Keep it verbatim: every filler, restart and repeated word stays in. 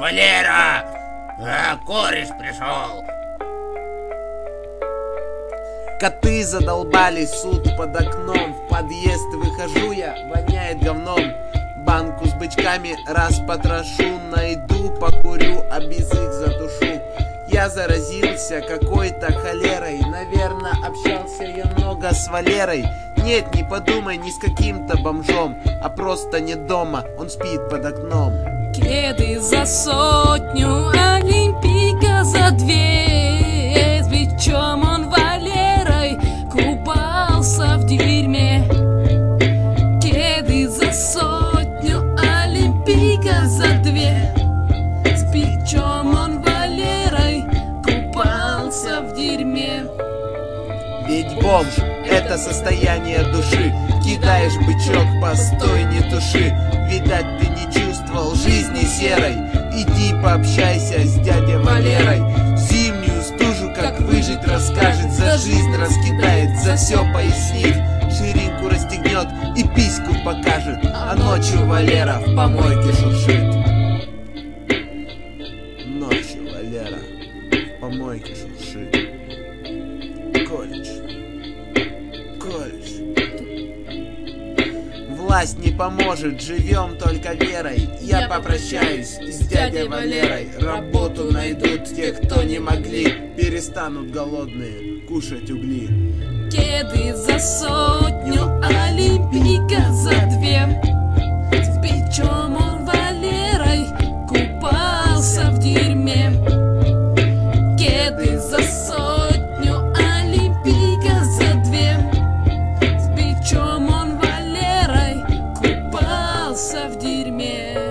Валера! А, кореш пришел! Коты задолбали, суд под окном. В подъезд выхожу я, воняет говном. Банку с бычками раз потрошу. Найду, покурю, а без их затушу. Я заразился какой-то холерой. Наверное, общался я много с Валерой. Нет, не подумай, ни с каким-то бомжом, а просто не дома, он спит под окном. Кеды за сотню, Олимпийка за две. Причем он Валерой купался в дерьме. Кеды за сотню, Олимпийка за две. Причем он Валерой купался в дерьме. Ведь бомж — это состояние души. Кидаешь бычок, постой, не туши. Видать, ты не чувствовал жизни серой. Иди пообщайся с дядей Валерой. Зимнюю стужу, как выжить, расскажет. За жизнь раскидает, за все пояснит. Ширинку расстегнет и письку покажет. А ночью Валера в помойке шуршит. Ночью Валера в помойке шуршит. Колледж, колледж. Власть не поможет, живем только верой. Я, Я попрощаюсь с дядей Валерой. Работу найдут те, кто не могли. Перестанут голодные кушать угли. Кеды за сотню, Олимпийка за две. Причем он Валерой купался в дерьме. Кеды за сотню, Олимпийка за две. Причем он Валерой купался в дерьме.